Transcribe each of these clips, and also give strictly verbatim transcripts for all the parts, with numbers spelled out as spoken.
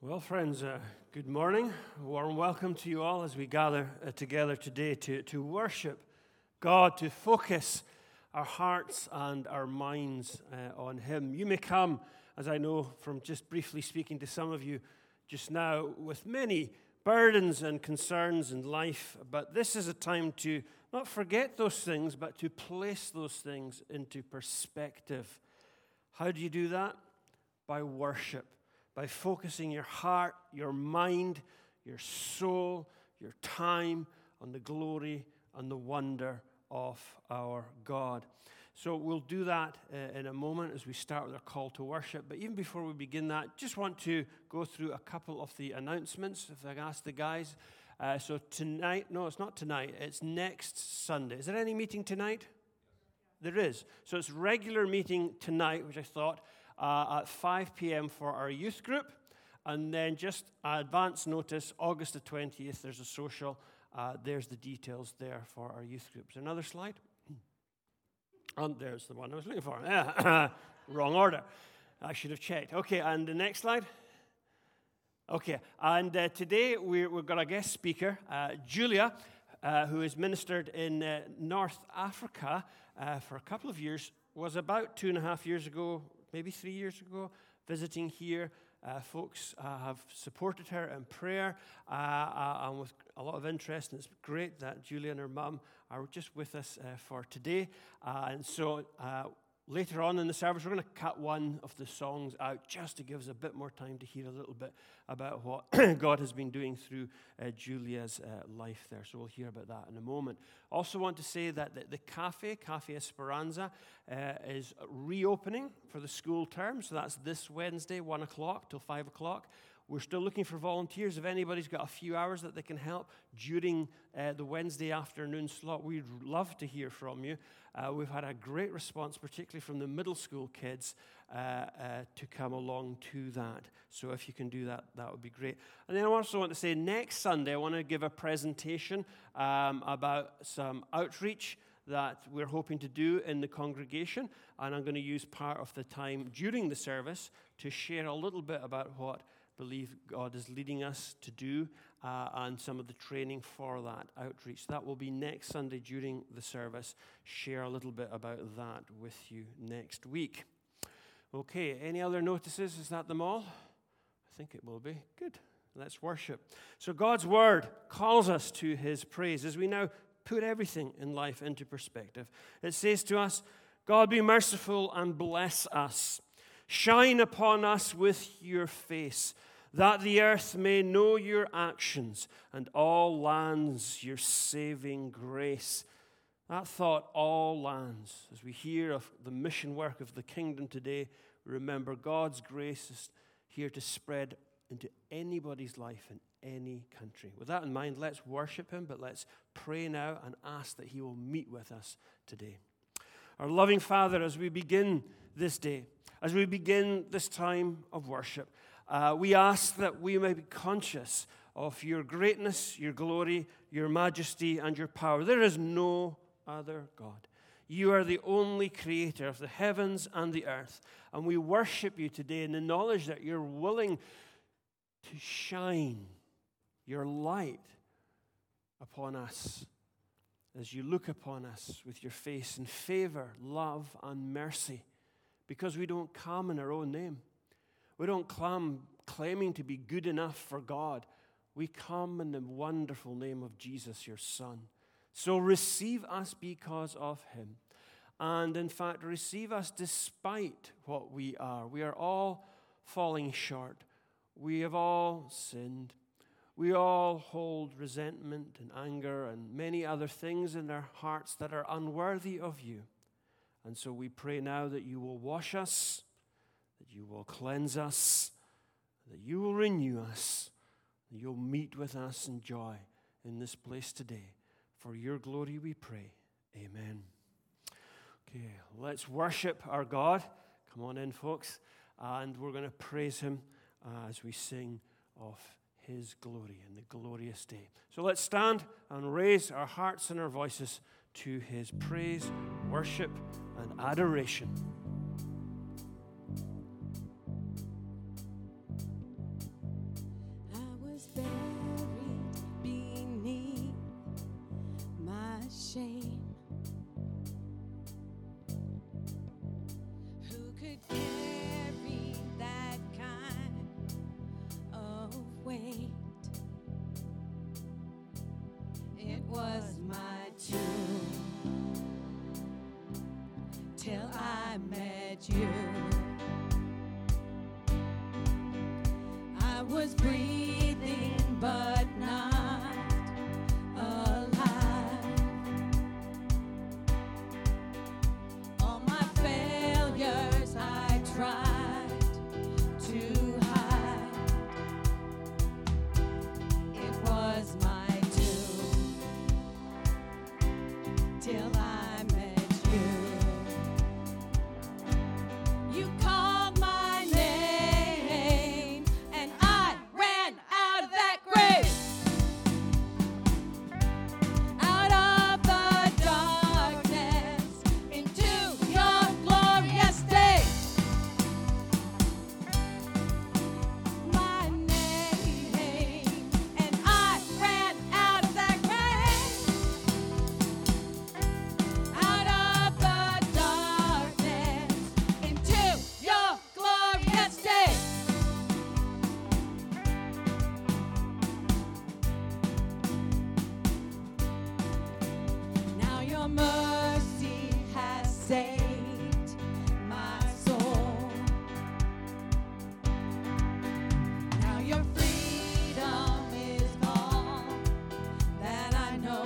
Well, friends, uh, good morning. A warm welcome to you all as we gather uh, together today to, to worship God, to focus our hearts and our minds uh, on Him. You may come, as I know from just briefly speaking to some of you just now, with many burdens and concerns in life, but this is a time to not forget those things, but to place those things into perspective. How do you do that? By worship. By focusing your heart, your mind, your soul, your time on the glory and the wonder of our God. So we'll do that uh, in a moment as we start with our call to worship. But even before we begin that, just want to go through a couple of the announcements, if I can ask the guys. Uh, so tonight, no, it's not tonight, it's next Sunday. Is there any meeting tonight? There is. So it's regular meeting tonight, which I thought, Uh, at five p.m. for our youth group, and then just advance notice, August the twentieth, there's a social. Uh, there's the details there for our youth groups. Another slide? And there's the one I was looking for. Wrong order. I should have checked. Okay, and the next slide? Okay, and uh, today we're, we've got a guest speaker, uh, Julia, uh, who has ministered in uh, North Africa uh, for a couple of years, was about two and a half years ago, maybe three years ago, visiting here. Uh, folks uh, have supported her in prayer uh, uh, and with a lot of interest, and it's great that Julia and her mum are just with us uh, for today. Uh, and so uh, later on in the service, we're going to cut one of the songs out just to give us a bit more time to hear a little bit about what God has been doing through uh, Julia's uh, life there. So we'll hear about that in a moment. Also want to say that the, the cafe, Cafe Esperanza, uh, is reopening for the school term. So that's this Wednesday, one o'clock till five o'clock. We're still looking for volunteers. If anybody's got a few hours that they can help during uh, the Wednesday afternoon slot, we'd love to hear from you. Uh, we've had a great response, particularly from the middle school kids, uh, uh, to come along to that. So if you can do that, that would be great. And then I also want to say next Sunday, I want to give a presentation um, about some outreach that we're hoping to do in the congregation. And I'm going to use part of the time during the service to share a little bit about what believe God is leading us to do uh, and some of the training for that outreach. That will be next Sunday during the service. Share a little bit about that with you next week. Okay, any other notices? Is that them all? I think it will be. Good. Let's worship. So God's word calls us to his praise as we now put everything in life into perspective. It says to us, God be merciful and bless us. Shine upon us with your face, that the earth may know your actions, and all lands your saving grace. That thought, all lands, as we hear of the mission work of the kingdom today, remember God's grace is here to spread into anybody's life in any country. With that in mind, let's worship him, but let's pray now and ask that he will meet with us today. Our loving Father, as we begin this day, as we begin this time of worship, uh, we ask that we may be conscious of your greatness, your glory, your majesty, and your power. There is no other God. You are the only creator of the heavens and the earth, and we worship you today in the knowledge that you're willing to shine your light upon us as you look upon us with your face in favor, love, and mercy. Because we don't come in our own name. We don't come claiming to be good enough for God. We come in the wonderful name of Jesus, your Son. So receive us because of him. And in fact, receive us despite what we are. We are all falling short. We have all sinned. We all hold resentment and anger and many other things in our hearts that are unworthy of you. And so we pray now that you will wash us, that you will cleanse us, that you will renew us, that you'll meet with us in joy in this place today. For your glory we pray. Amen. Okay, let's worship our God. Come on in, folks. And we're going to praise him uh, as we sing of his glory and the glorious day. So let's stand and raise our hearts and our voices to his praise, worship, and adoration. till I met you. I was breathing but not alive. All my failures I tried to hide. It was my doom till I met you. You called my name and I ran out of that grave, out of the darkness into your glorious day. My name and I ran out of that grave, out of the darkness into your glorious day. Now your mercy has saved my soul. Now your freedom is all that I know.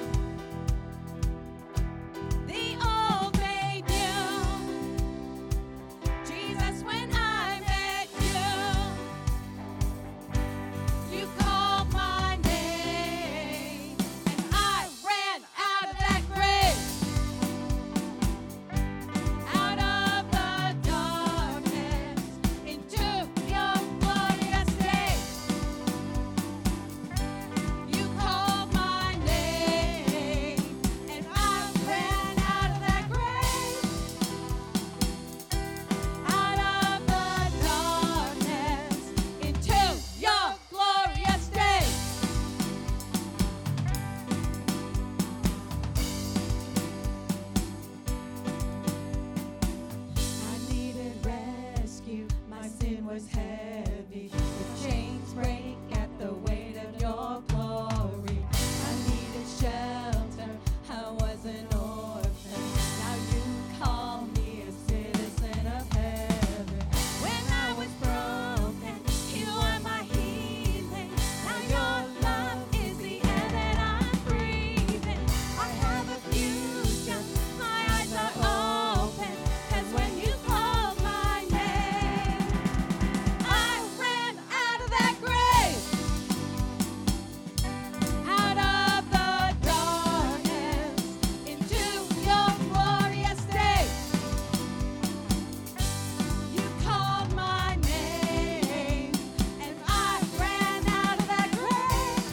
The old made new, Jesus, when I met you. You called my name and I ran out of that grave, out of the darkness into your glorious day. You called my name and I ran out of that grave, out of the darkness into your glorious day. I needed rescue, my sin was heavy. The chains break at the weight of your glory. I needed shelter, I was an orphan. Now you call me a citizen of heaven. When I was broken, you are my healing. Now your love is the air that I'm breathing. I have a future, my eyes are open, 'cause when you called my name, I ran out of that grave, out of the darkness into your glorious day. You called my name and I ran out of that grave,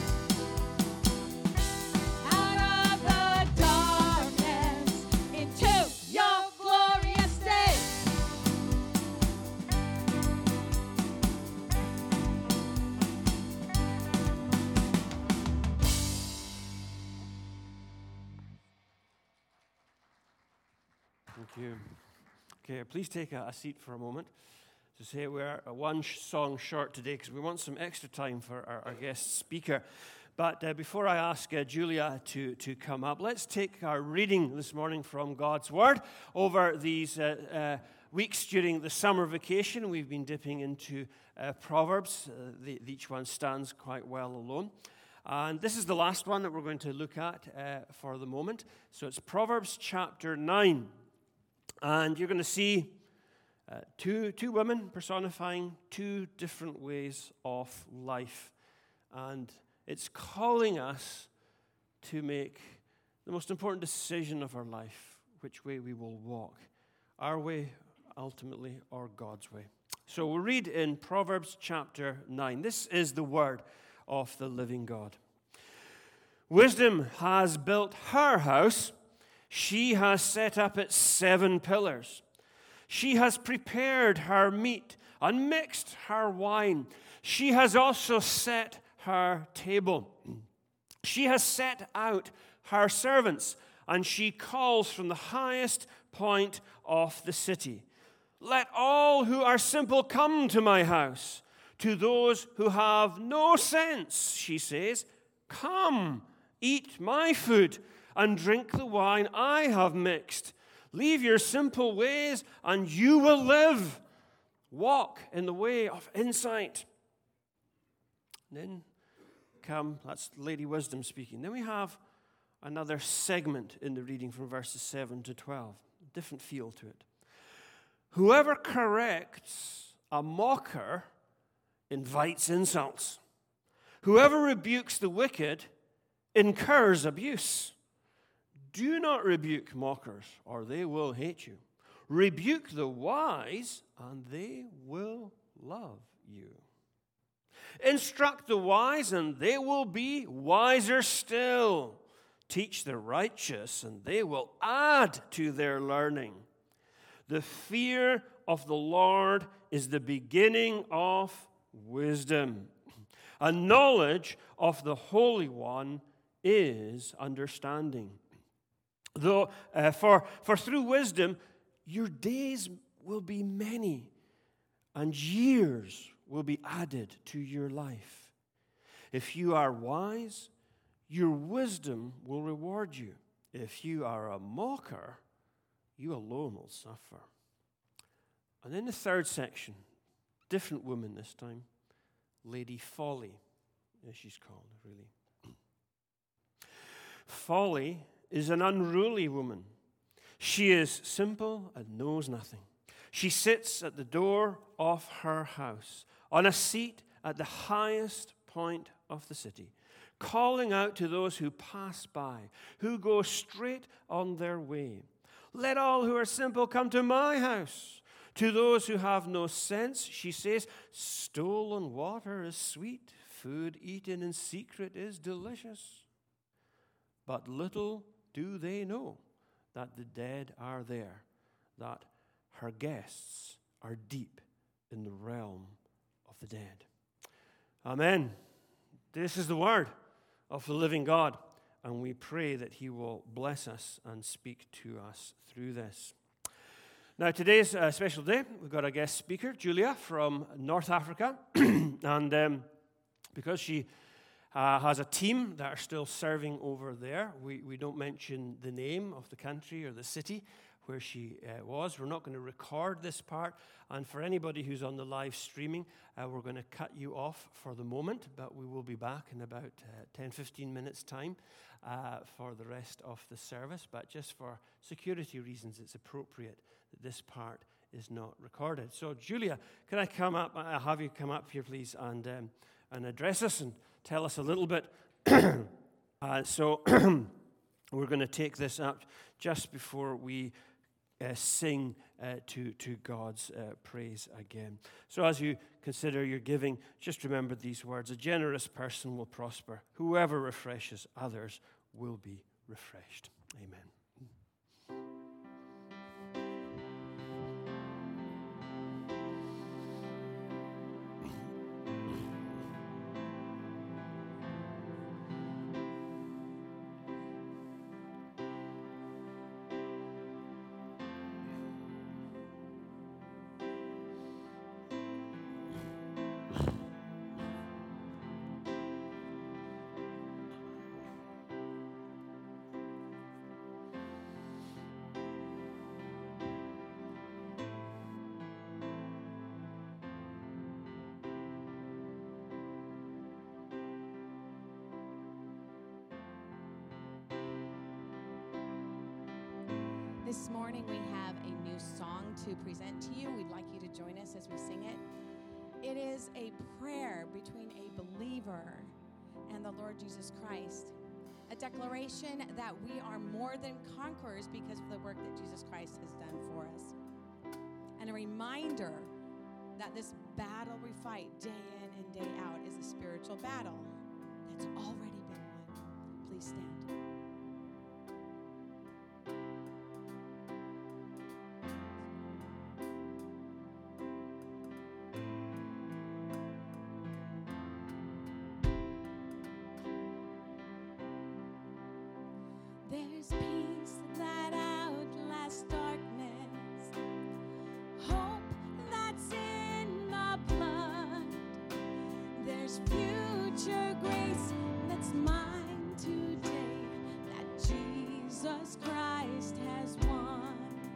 out of the darkness into your glorious day. Thank you. Okay, please take a, a seat for a moment. To say we're uh, one sh- song short today because we want some extra time for our, our guest speaker. But uh, before I ask uh, Julia to, to come up, let's take our reading this morning from God's Word. Over these uh, uh, weeks during the summer vacation, we've been dipping into uh, Proverbs. Uh, the, each one stands quite well alone. And this is the last one that we're going to look at uh, for the moment. So it's Proverbs chapter nine. And you're going to see uh, two, two women personifying two different ways of life. And it's calling us to make the most important decision of our life, which way we will walk, our way ultimately or God's way. So we'll read in Proverbs chapter nine. This is the word of the living God. Wisdom has built her house. She has set up its seven pillars. She has prepared her meat and mixed her wine. She has also set her table. She has set out her servants, and she calls from the highest point of the city. Let all who are simple come to my house. To those who have no sense, she says, come, eat my food and drink the wine I have mixed. Leave your simple ways and you will live. Walk in the way of insight. And then come, that's Lady Wisdom speaking. Then we have another segment in the reading from verses seven to twelve. Different feel to it. Whoever corrects a mocker invites insults. Whoever rebukes the wicked incurs abuse. Do not rebuke mockers, or they will hate you. Rebuke the wise, and they will love you. Instruct the wise, and they will be wiser still. Teach the righteous, and they will add to their learning. The fear of the Lord is the beginning of wisdom. And knowledge of the Holy One is understanding. Though, uh, for, for through wisdom, your days will be many, and years will be added to your life. If you are wise, your wisdom will reward you. If you are a mocker, you alone will suffer. And then the third section, different woman this time, Lady Folly, as she's called, really. Folly is an unruly woman. She is simple and knows nothing. She sits at the door of her house, on a seat at the highest point of the city, calling out to those who pass by, who go straight on their way. Let all who are simple come to my house. To those who have no sense, she says, stolen water is sweet, food eaten in secret is delicious. But little do they know that the dead are there, that her guests are deep in the realm of the dead. Amen. This is the word of the living God, and we pray that he will bless us and speak to us through this. Now, today's a special day. We've got a guest speaker, Julia, from North Africa, and um, because she uh, has a team that are still serving over there, we, we don't mention the name of the country or the city where she uh, was. We're not going to record this part, and for anybody who's on the live streaming, uh, we're going to cut you off for the moment, but we will be back in about uh, ten, fifteen minutes' time uh, for the rest of the service. But just for security reasons, it's appropriate that this part is not recorded. So, Julia, can I come up? I'll have you come up here, please, and um, and address us and tell us a little bit. uh, so, we're going to take this up just before we uh, sing uh, to to God's uh, praise again. So, as you consider your giving, just remember these words: a generous person will prosper. Whoever refreshes others will be refreshed. Amen. This morning we have a new song to present to you. We'd like you to join us as we sing it. It is a prayer between a believer and the Lord Jesus Christ. A declaration that we are more than conquerors because of the work that Jesus Christ has done for us. And a reminder that this battle we fight day in and day out is a spiritual battle that's already been won. Please stand. There's peace that outlasts darkness, hope that's in the blood. There's future grace that's mine today, that Jesus Christ has won.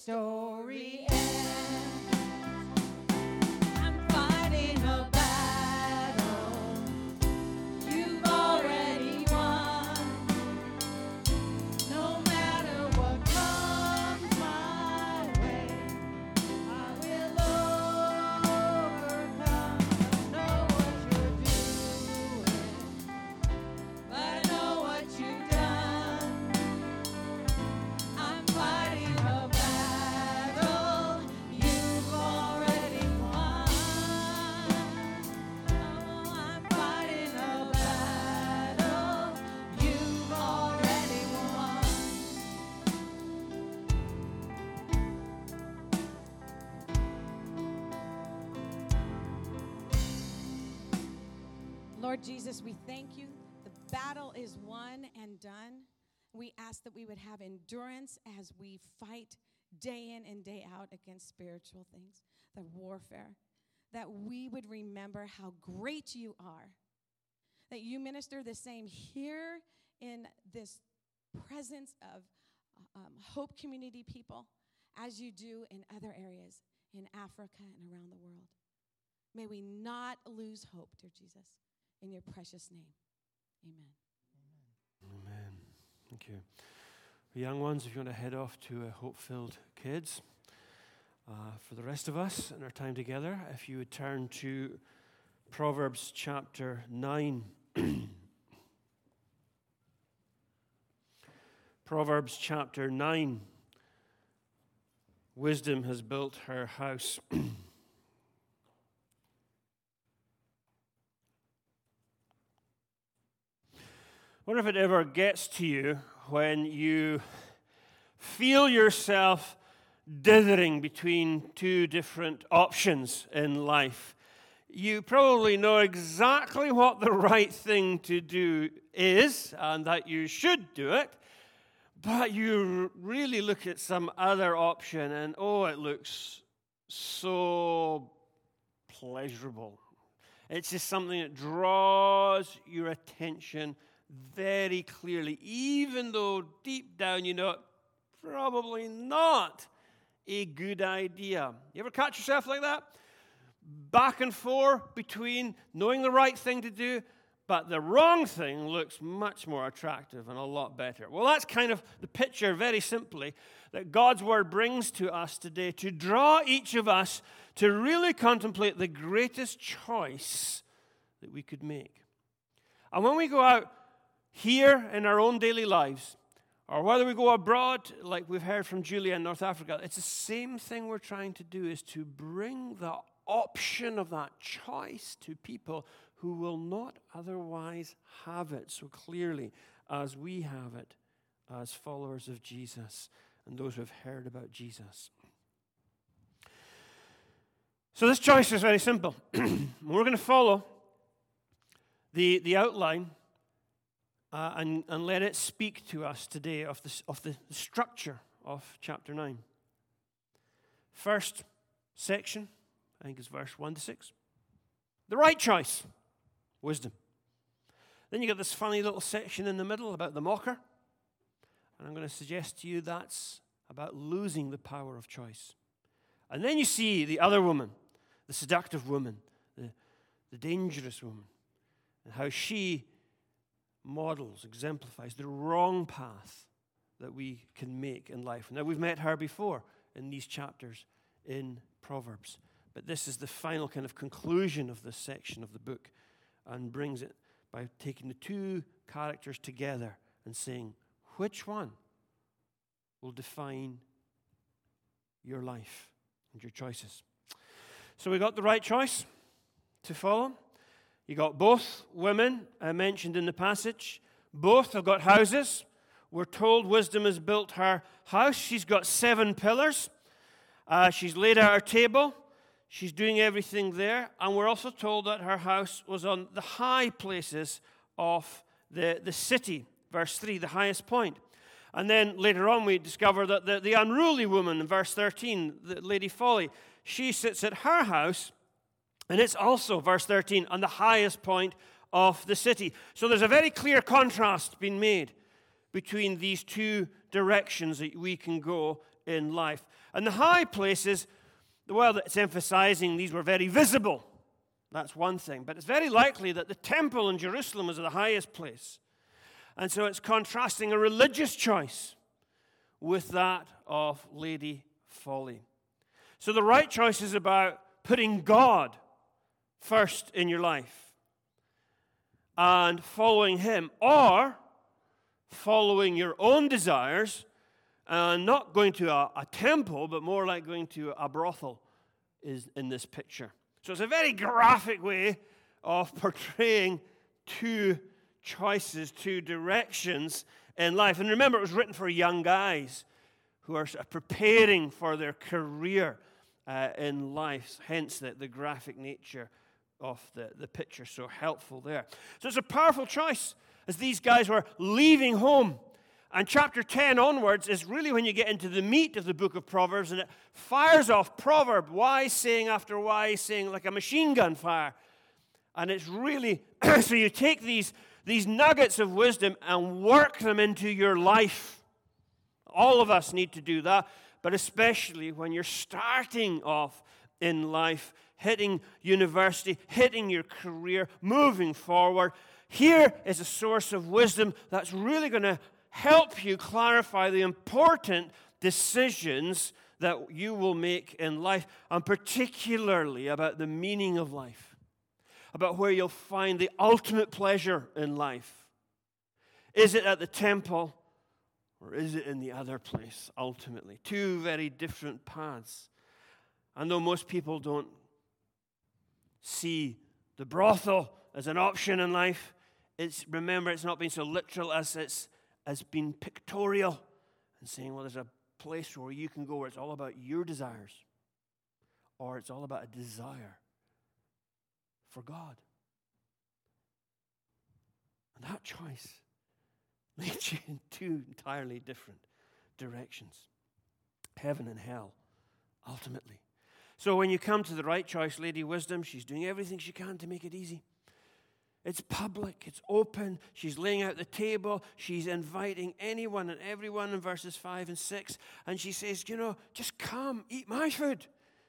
story ends. I'm fighting a battle you've already won. No matter what comes my way, I will overcome. I know what you're doing, but I know what you've done. I'm fighting a battle you've already won. Oh, I'm fighting a battle you've already won. Lord Jesus, we thank you. The battle is won and done. We ask that we would have endurance as we fight day in and day out against spiritual things, the warfare, that we would remember how great you are, that you minister the same here in this presence of um, Hope Community people as you do in other areas in Africa and around the world. May we not lose hope, dear Jesus. In your precious name, amen. Amen. Thank you. Young ones, if you want to head off to uh, Hope-Filled Kids. Uh, for the rest of us in our time together, if you would turn to Proverbs chapter nine. Proverbs chapter nine. Wisdom has built her house. I wonder if it ever gets to you when you feel yourself dithering between two different options in life. You probably know exactly what the right thing to do is and that you should do it, but you really look at some other option and, oh, it looks so pleasurable. It's just something that draws your attention very clearly, even though deep down you know probably not a good idea. You ever catch yourself like that? Back and forth between knowing the right thing to do, but the wrong thing looks much more attractive and a lot better. Well, that's kind of the picture, very simply, that God's Word brings to us today to draw each of us to really contemplate the greatest choice that we could make. And when we go out here in our own daily lives, or whether we go abroad, like we've heard from Julia in North Africa, it's the same thing we're trying to do, is to bring the option of that choice to people who will not otherwise have it so clearly as we have it as followers of Jesus and those who have heard about Jesus. So this choice is very simple. We're going to follow the, the outline Uh, and, and let it speak to us today of, this, of the structure of chapter nine. First section, I think it's verse one to six. The right choice, wisdom. Then you got this funny little section in the middle about the mocker. And I'm going to suggest to you that's about losing the power of choice. And then you see the other woman, the seductive woman, the, the dangerous woman, and how she models, exemplifies the wrong path that we can make in life. Now, we've met her before in these chapters in Proverbs, but this is the final kind of conclusion of this section of the book and brings it by taking the two characters together and saying, which one will define your life and your choices? So we got the right choice to follow. You got both women uh, mentioned in the passage. Both have got houses. We're told wisdom has built her house. She's got seven pillars. Uh, she's laid out her table. She's doing everything there. And we're also told that her house was on the high places of the, the city. Verse three, the highest point. And then later on we discover that the, the unruly woman in verse thirteen, the Lady Folly, she sits at her house. And it's also, verse thirteen, on the highest point of the city. So there's a very clear contrast being made between these two directions that we can go in life. And the high places, well, it's emphasizing these were very visible. That's one thing. But it's very likely that the temple in Jerusalem was the highest place. And so it's contrasting a religious choice with that of Lady Folly. So the right choice is about putting God first in your life and following Him, or following your own desires and not going to a, a temple, but more like going to a brothel is in this picture. So it's a very graphic way of portraying two choices, two directions in life. And remember, it was written for young guys who are sort of preparing for their career uh, in life, hence the, the graphic nature of the, the picture, so helpful there. So it's a powerful choice as these guys were leaving home. And chapter ten onwards is really when you get into the meat of the book of Proverbs, and it fires off proverb, wise saying after wise saying, like a machine gun fire. And it's really, so you take these, these nuggets of wisdom and work them into your life. All of us need to do that, but especially when you're starting off in life, hitting university, hitting your career, moving forward. Here is a source of wisdom that's really going to help you clarify the important decisions that you will make in life, and particularly about the meaning of life, about where you'll find the ultimate pleasure in life. Is it at the temple, or is it in the other place, ultimately? Two very different paths. And though most people don't see the brothel as an option in life, it's, remember, it's not being so literal as it's as being pictorial and saying, well, there's a place where you can go where it's all about your desires, or it's all about a desire for God. And that choice leads you in two entirely different directions. Heaven and hell, ultimately. So when you come to the right choice, Lady Wisdom, she's doing everything she can to make it easy. It's public, it's open, she's laying out the table, she's inviting anyone and everyone in verses five and six, and she says, you know, just come, eat my food.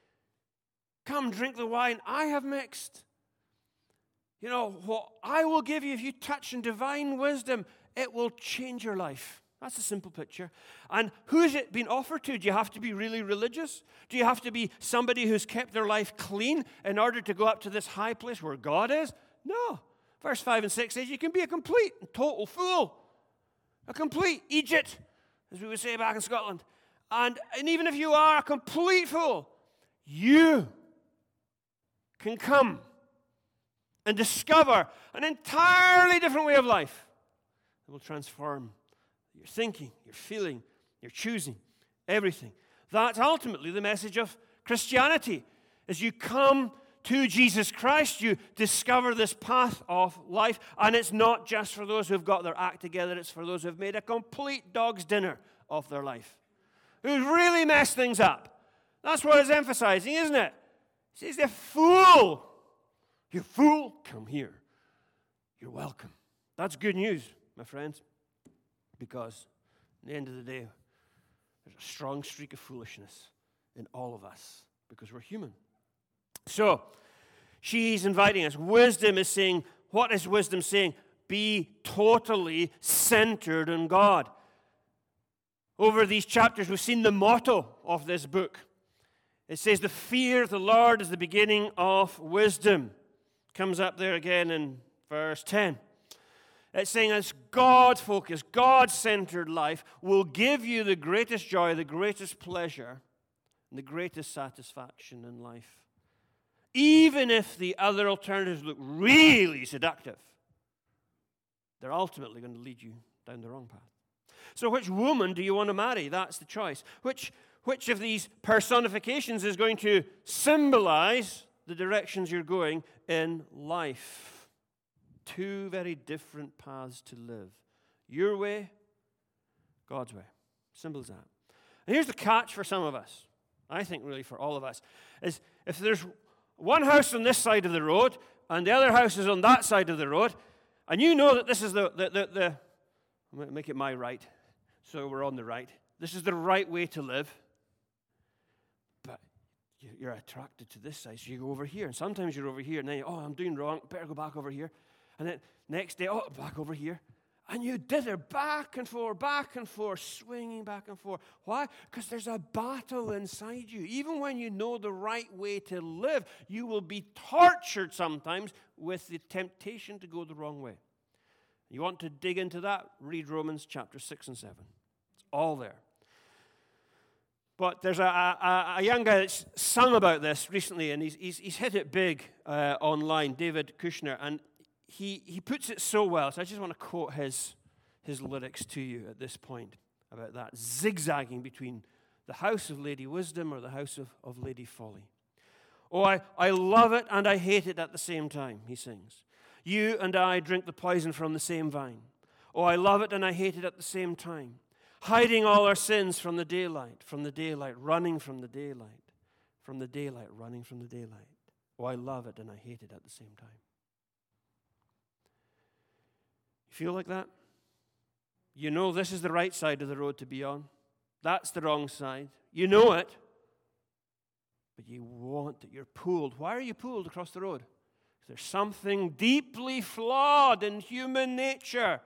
Come, drink the wine I have mixed. You know, what I will give you if you touch in divine wisdom, it will change your life. That's a simple picture. And who is it being offered to? Do you have to be really religious? Do you have to be somebody who's kept their life clean in order to go up to this high place where God is? No. Verse five and six says you can be a complete and total fool. A complete Egypt, as we would say back in Scotland. And, and even if you are a complete fool, you can come and discover an entirely different way of life that will transform your thinking, your feeling, your choosing, everything. That's ultimately the message of Christianity. As you come to Jesus Christ, you discover this path of life, and it's not just for those who've got their act together, it's for those who've made a complete dog's dinner of their life, who've really messed things up. That's what it's emphasizing, isn't it? He says, "You fool, you fool, come here. You're welcome." That's good news, my friends, because at the end of the day, there's a strong streak of foolishness in all of us because we're human. So, she's inviting us. Wisdom is saying, what is wisdom saying? Be totally centered on God. Over these chapters, we've seen the motto of this book. It says, the fear of the Lord is the beginning of wisdom. Comes up there again in verse ten. It's saying this God-focused, God-centered life will give you the greatest joy, the greatest pleasure, and the greatest satisfaction in life. Even if the other alternatives look really seductive, they're ultimately going to lead you down the wrong path. So which woman do you want to marry? That's the choice. Which, which of these personifications is going to symbolize the directions you're going in life? Two very different paths to live. Your way, God's way. Simple as that. And here's the catch for some of us, I think really for all of us, is if there's one house on this side of the road, and the other house is on that side of the road, and you know that this is the, the, the, the I'm going to make it my right, so we're on the right. This is the right way to live. but you're attracted to this side, so you go over here. And sometimes you're over here, and then, you, oh, I'm doing wrong, better go back over here. And then next day, oh, back over here. And you did it back and forth, back and forth, swinging back and forth. Why? Because there's a battle inside you. Even when you know the right way to live, you will be tortured sometimes with the temptation to go the wrong way. You want to dig into that? Read Romans chapter six and seven. It's all there. But there's a, a, a young guy that's sung about this recently, and he's, he's, he's hit it big uh, online, David Kushner, and he, he puts it so well. So I just want to quote his, his lyrics to you at this point about that, zigzagging between the house of Lady Wisdom or the house of, of Lady Folly. Oh, I, I love it and I hate it at the same time, he sings. You and I drink the poison from the same vine. Oh, I love it and I hate it at the same time. Hiding all our sins from the daylight, from the daylight, running from the daylight, from the daylight, running from the daylight. Oh, I love it and I hate it at the same time. You feel like that? You know this is the right side of the road to be on. That's the wrong side. You know it, but you want it. You're pulled. Why are you pulled across the road? Because there's something deeply flawed in human nature.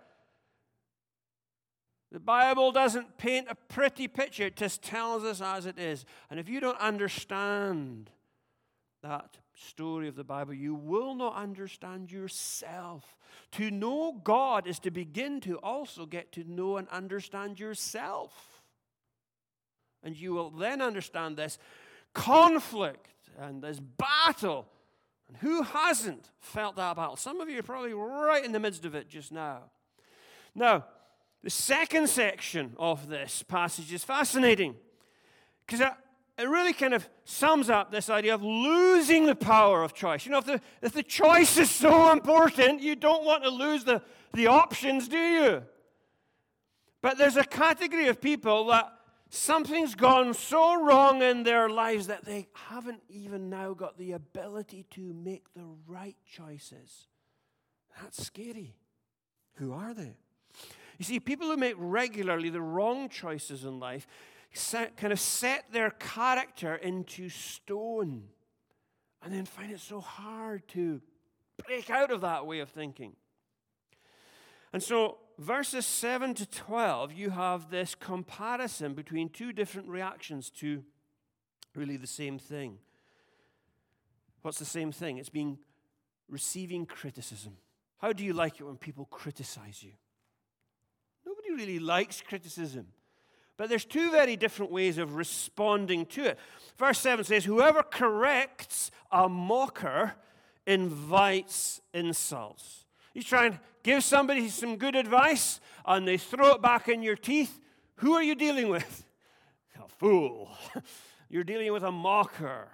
The Bible doesn't paint a pretty picture. It just tells us as it is. And if you don't understand that story of the Bible, you will not understand yourself. To know God is to begin to also get to know and understand yourself. And you will then understand this conflict and this battle. And who hasn't felt that battle? Some of you are probably right in the midst of it just now. Now, the second section of this passage is fascinating because it, it really kind of sums up this idea of losing the power of choice. You know, if the, if the choice is so important, you don't want to lose the, the options, do you? But there's a category of people that something's gone so wrong in their lives that they haven't even now got the ability to make the right choices. That's scary. Who are they? You see, people who make regularly the wrong choices in life set, kind of set their character into stone and then find it so hard to break out of that way of thinking. And so, verses seven to twelve, you have this comparison between two different reactions to really the same thing. What's the same thing? It's being receiving criticism. How do you like it when people criticize you? Nobody really likes criticism. But there's two very different ways of responding to it. Verse seven says, whoever corrects a mocker invites insults. You try and give somebody some good advice, and they throw it back in your teeth. Who are you dealing with? A fool. You're dealing with a mocker.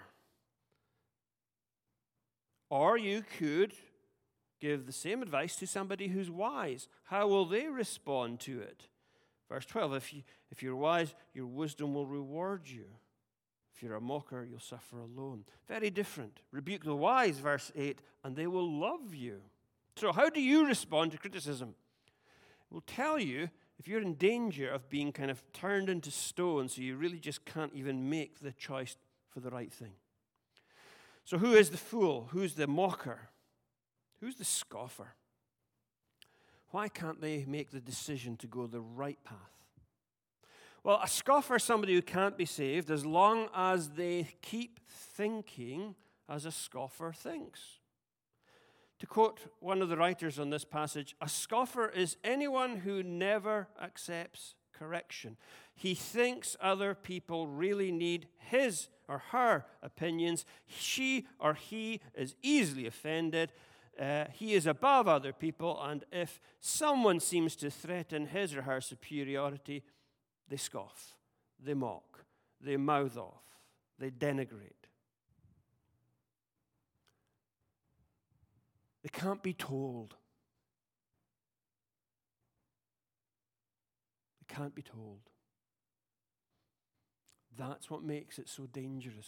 Or you could give the same advice to somebody who's wise. How will they respond to it? Verse twelve, if, you, if you're wise, your wisdom will reward you. If you're a mocker, you'll suffer alone. Very different. Rebuke the wise, verse eight, and they will love you. So how do you respond to criticism? It will tell you if you're in danger of being kind of turned into stone, so you really just can't even make the choice for the right thing. So who is the fool? Who's the mocker? Who's the scoffer? Why can't they make the decision to go the right path? Well, a scoffer is somebody who can't be saved as long as they keep thinking as a scoffer thinks. To quote one of the writers on this passage, a scoffer is anyone who never accepts correction. He thinks other people really need his or her opinions. She or he is easily offended. Uh, he is above other people, and if someone seems to threaten his or her superiority, they scoff, they mock, they mouth off, they denigrate. They can't be told. They can't be told. That's what makes it so dangerous.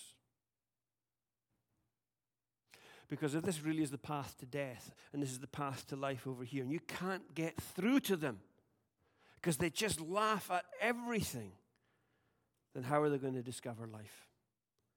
Because if this really is the path to death, and this is the path to life over here, and you can't get through to them because they just laugh at everything, then how are they going to discover life?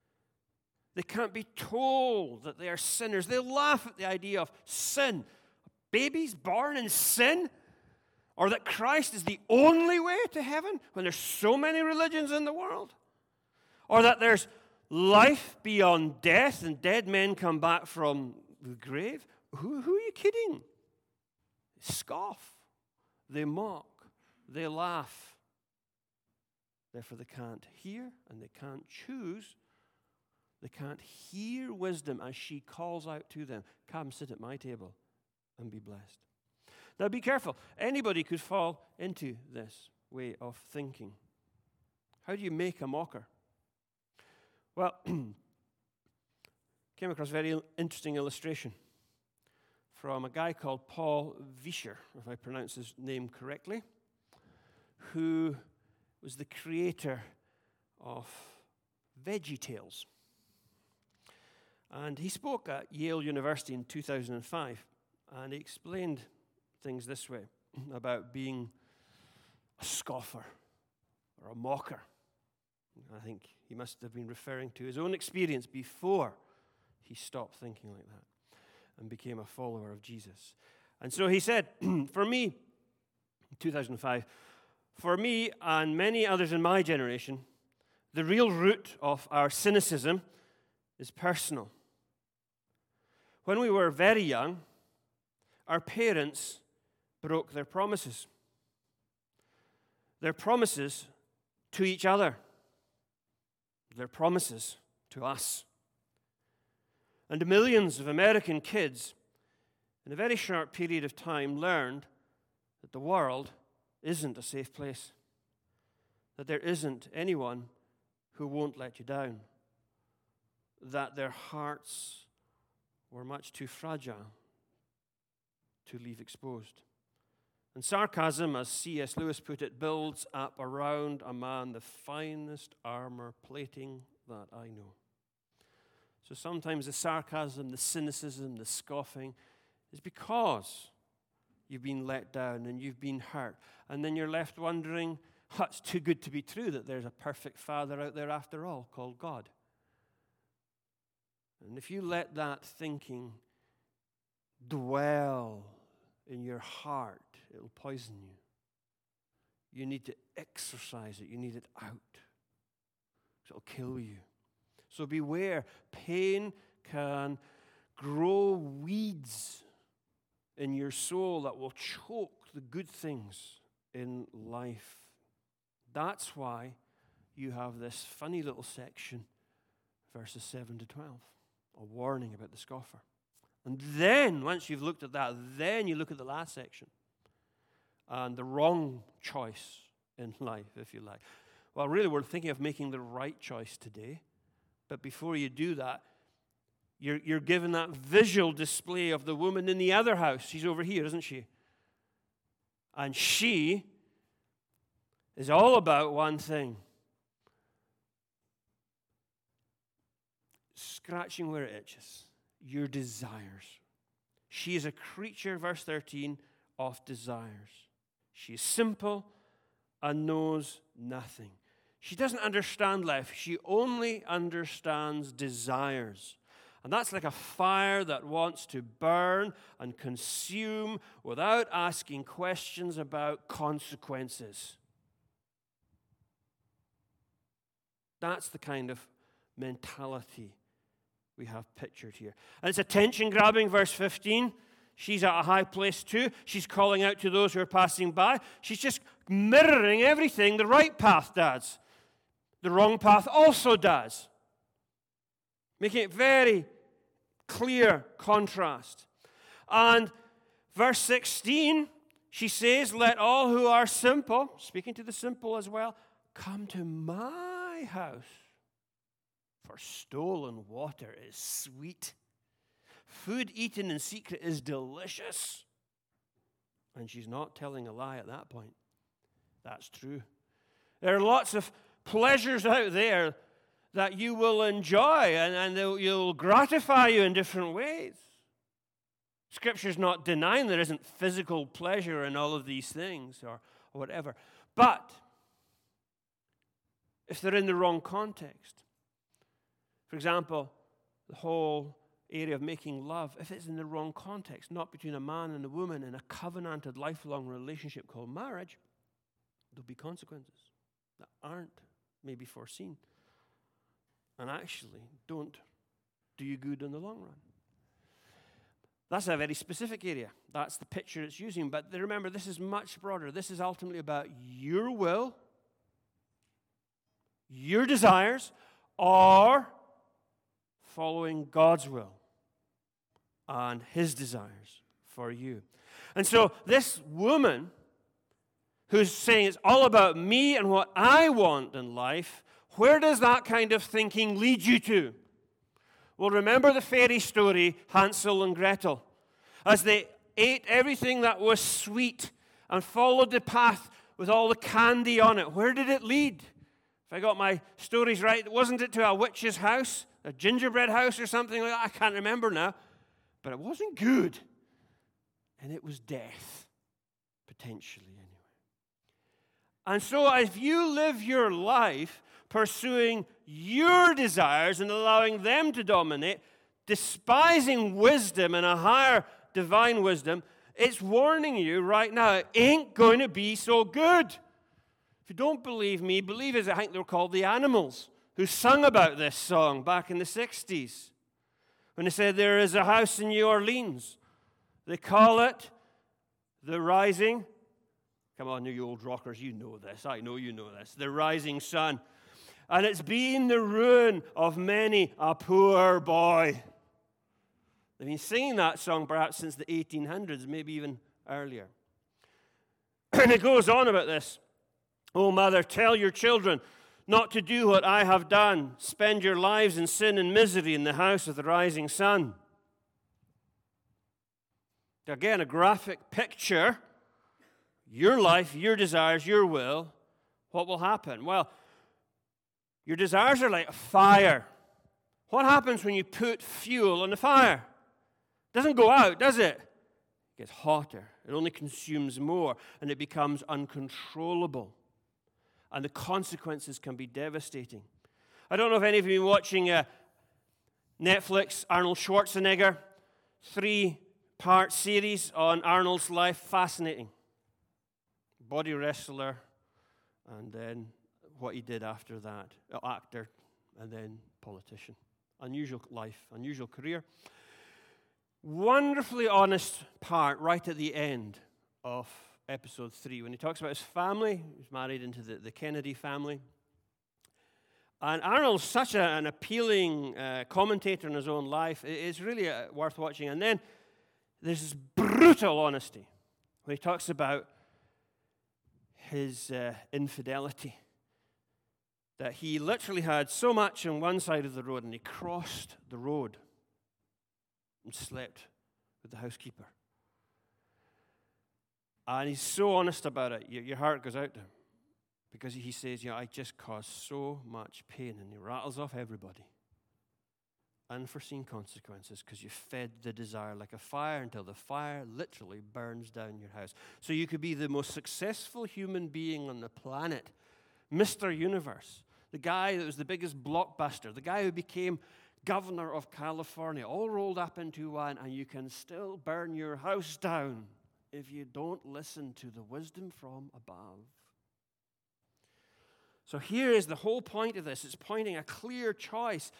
They can't be told that they are sinners. They laugh at the idea of sin. Babies born in sin? Or that Christ is the only way to heaven when there's so many religions in the world? Or that there's life beyond death and dead men come back from the grave? Who, who are you kidding? They scoff. They mock. They laugh. Therefore, they can't hear and they can't choose. They can't hear wisdom as she calls out to them. Come sit at my table and be blessed. Now be careful. Anybody could fall into this way of thinking. How do you make a mocker? Well, came across a very interesting illustration from a guy called Paul Vischer, if I pronounce his name correctly, who was the creator of VeggieTales. And he spoke at Yale University in two thousand five, and he explained things this way about being a scoffer or a mocker. I think he must have been referring to his own experience before he stopped thinking like that and became a follower of Jesus. And so he said, for me, in two thousand five, for me and many others in my generation, the real root of our cynicism is personal. When we were very young, our parents broke their promises. Their promises to each other. Their promises to us. And millions of American kids, in a very short period of time, learned that the world isn't a safe place. That there isn't anyone who won't let you down. That their hearts were much too fragile to leave exposed. And sarcasm, as C S Lewis put it, builds up around a man the finest armor plating that I know. So sometimes the sarcasm, the cynicism, the scoffing is because you've been let down and you've been hurt. And then you're left wondering, oh, it's too good to be true that there's a perfect Father out there after all called God. And if you let that thinking dwell in your heart, it'll poison you. You need to exercise it. You need it out. It'll kill you. So beware. Pain can grow weeds in your soul that will choke the good things in life. That's why you have this funny little section, verses seven to twelve, a warning about the scoffer. And then, once you've looked at that, then you look at the last section and the wrong choice in life, if you like. Well, really, we're thinking of making the right choice today. But before you do that, you're, you're given that visual display of the woman in the other house. She's over here, isn't she? And she is all about one thing. Scratching where it itches. Your desires. She is a creature, verse thirteen, of desires. She is simple and knows nothing. She doesn't understand life. She only understands desires. And that's like a fire that wants to burn and consume without asking questions about consequences. That's the kind of mentality we have pictured here. And it's attention-grabbing, verse fifteen. She's at a high place too. She's calling out to those who are passing by. She's just mirroring everything the right path does. The wrong path also does. Making it very clear contrast. And verse sixteen, she says, let all who are simple, speaking to the simple as well, come to my house. For stolen water is sweet. Food eaten in secret is delicious. And she's not telling a lie at that point. That's true. There are lots of pleasures out there that you will enjoy and, and they'll, you'll gratify you in different ways. Scripture's not denying there isn't physical pleasure in all of these things or, or whatever. But if they're in the wrong context, for example, the whole area of making love, if it's in the wrong context, not between a man and a woman in a covenanted lifelong relationship called marriage, there'll be consequences that aren't maybe foreseen and actually don't do you good in the long run. That's a very specific area. That's the picture it's using. But remember, this is much broader. This is ultimately about your will, your desires, or following God's will and his desires for you. And so this woman who's saying it's all about me and what I want in life, where does that kind of thinking lead you to? Well, remember the fairy story, Hansel and Gretel. As they ate everything that was sweet and followed the path with all the candy on it, where did it lead? If I got my stories right, wasn't it to a witch's house? A gingerbread house or something like that? I can't remember now. But it wasn't good. And it was death, potentially anyway. And so if you live your life pursuing your desires and allowing them to dominate, despising wisdom and a higher divine wisdom, it's warning you right now, it ain't going to be so good. If you don't believe me, believe as I think they were called the Animals, who sung about this song back in the sixties. When they said, there is a house in New Orleans. They call it the Rising. Come on, you old rockers, you know this. I know you know this. The Rising Sun. And it's been the ruin of many a poor boy. They've been singing that song perhaps since the eighteen hundreds, maybe even earlier. And it goes on about this. Oh, mother, tell your children not to do what I have done. Spend your lives in sin and misery in the house of the rising sun. Again, a graphic picture. Your life, your desires, your will. What will happen? Well, your desires are like a fire. What happens when you put fuel on the fire? It doesn't go out, does it? It gets hotter. It only consumes more, and it becomes uncontrollable. And the consequences can be devastating. I don't know if any of you have been watching uh, Netflix, Arnold Schwarzenegger, three-part series on Arnold's life. Fascinating. Body wrestler, and then what he did after that. Actor, and then politician. Unusual life, unusual career. Wonderfully honest part right at the end of episode three, when he talks about his family. He's married into the, the Kennedy family. And Arnold's such a, an appealing uh, commentator in his own life. It, it's really uh, worth watching. And then there's this brutal honesty when he talks about his uh, infidelity. That he literally had so much on one side of the road, and he crossed the road and slept with the housekeeper. And he's so honest about it, your, your heart goes out to him. Because he says, you know, I just caused so much pain. And he rattles off everybody. Unforeseen consequences, because you fed the desire like a fire until the fire literally burns down your house. So you could be the most successful human being on the planet, Mister Universe, the guy that was the biggest blockbuster, the guy who became governor of California, all rolled up into one, and you can still burn your house down if you don't listen to the wisdom from above. So here is the whole point of this. It's pointing a clear choice.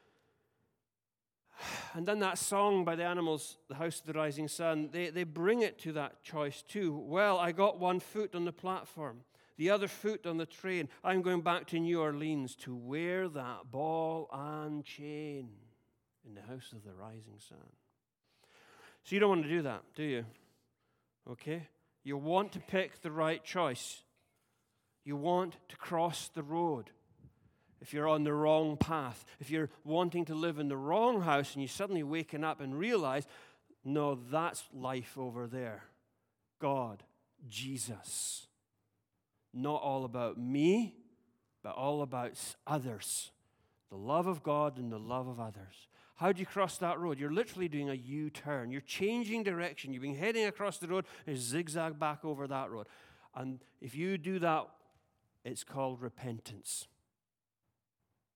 And then that song by the Animals, The House of the Rising Sun, they, they bring it to that choice too. Well, I got one foot on the platform, the other foot on the train. I'm going back to New Orleans to wear that ball and chain in the House of the Rising Sun. So you don't want to do that, do you? Okay? You want to pick the right choice. You want to cross the road. If you're on the wrong path, if you're wanting to live in the wrong house and you suddenly waking up and realize, no, that's life over there. God, Jesus. Not all about me, but all about others. The love of God and the love of others. How do you cross that road? You're literally doing a U-turn. You're changing direction. You've been heading across the road and zigzag back over that road. And if you do that, it's called repentance.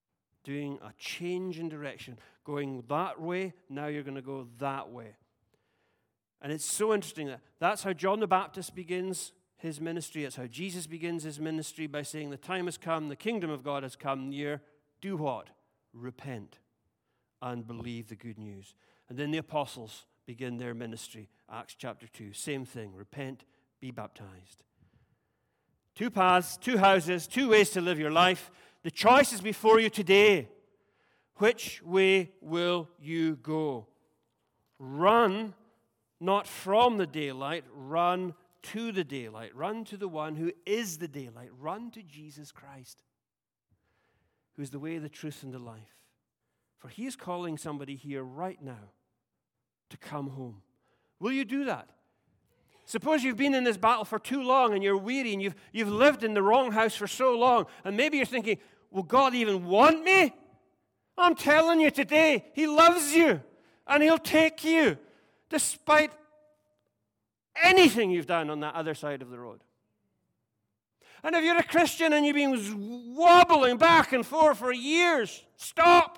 doing a change in direction. Going that way, now you're going to go that way. And it's so interesting that that's how John the Baptist begins his ministry. It's how Jesus begins his ministry by saying, the time has come, the kingdom of God has come near. Do what? Repent and believe the good news. And then the apostles begin their ministry. Acts chapter two, same thing. Repent, be baptized. Two paths, two houses, two ways to live your life. The choice is before you today. Which way will you go? Run, not from the daylight, run to the daylight. Run to the one who is the daylight. Run to Jesus Christ, who is the way, the truth, and the life. For he is calling somebody here right now to come home. Will you do that? Suppose you've been in this battle for too long and you're weary and you've, you've lived in the wrong house for so long, and maybe you're thinking, will God even want me? I'm telling you today, he loves you and he'll take you despite anything you've done on that other side of the road. And if you're a Christian and you've been wobbling back and forth for years, stop.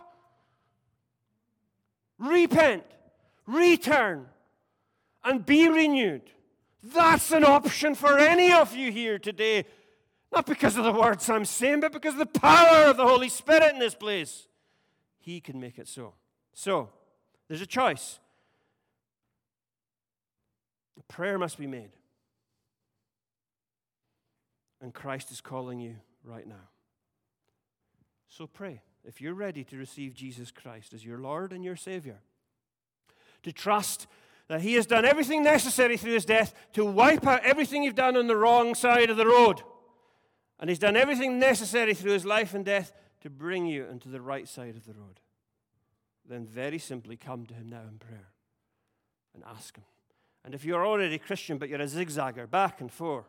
Repent, return, and be renewed. That's an option for any of you here today. Not because of the words I'm saying, but because of the power of the Holy Spirit in this place. He can make it so. So, there's a choice. A prayer must be made. And Christ is calling you right now. So pray. If you're ready to receive Jesus Christ as your Lord and your Savior, to trust that he has done everything necessary through his death to wipe out everything you've done on the wrong side of the road, and he's done everything necessary through his life and death to bring you into the right side of the road, then very simply come to him now in prayer and ask him. And if you're already Christian but you're a zigzagger, back and forth,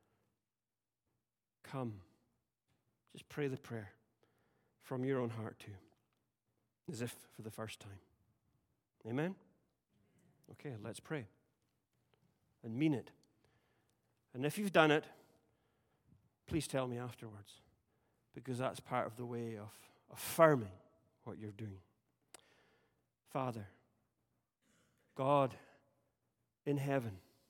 come. Just pray the prayer from your own heart too, as if for the first time. Amen? Okay, let's pray. And mean it. And if you've done it, please tell me afterwards, because that's part of the way of affirming what you're doing. Father, God in heaven,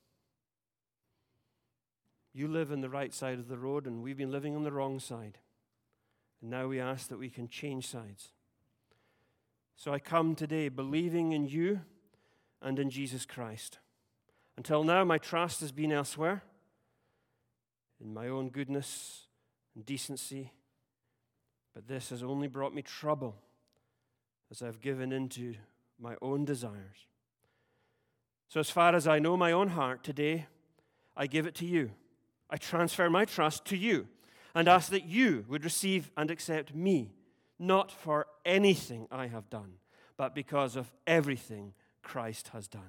you live on the right side of the road, and we've been living on the wrong side. And now we ask that we can change sides. So I come today believing in you and in Jesus Christ. Until now, my trust has been elsewhere, in my own goodness and decency. But this has only brought me trouble as I've given into my own desires. So as far as I know my own heart today, I give it to you. I transfer my trust to you and ask that you would receive and accept me, not for anything I have done, but because of everything Christ has done.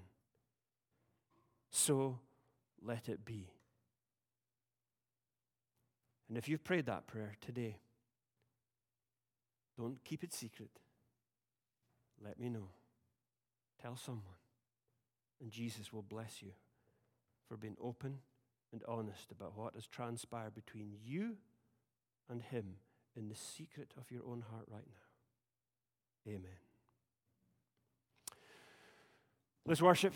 So let it be. And if you've prayed that prayer today, don't keep it secret. Let me know. Tell someone. And Jesus will bless you for being open and honest about what has transpired between you and him in the secret of your own heart right now. Amen. Let's worship.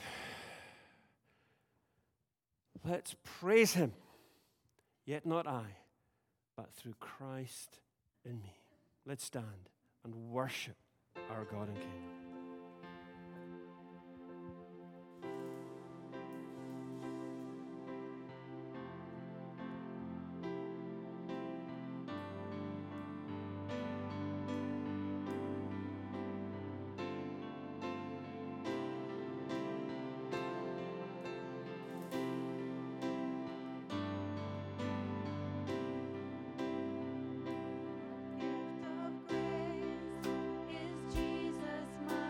Let's praise him. Yet not I, but through Christ in me. Let's stand and worship our God and King. Gift of grace is Jesus, my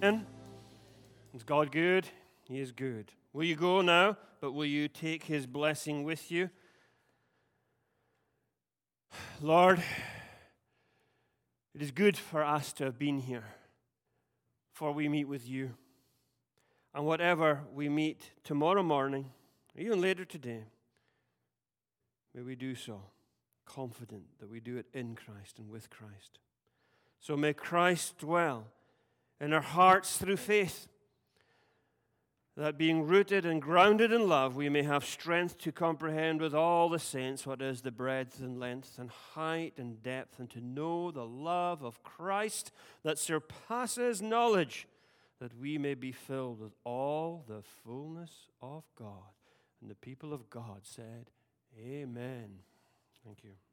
And is God good? He is good. Will you go now, but will you take his blessing with you? Lord, it is good for us to have been here, for we meet with you. And whatever we meet tomorrow morning, or even later today, may we do so, confident that we do it in Christ and with Christ. So may Christ dwell in our hearts through faith, that being rooted and grounded in love, we may have strength to comprehend with all the saints what is the breadth and length and height and depth, and to know the love of Christ that surpasses knowledge, that we may be filled with all the fullness of God. And the people of God said, Amen. Thank you.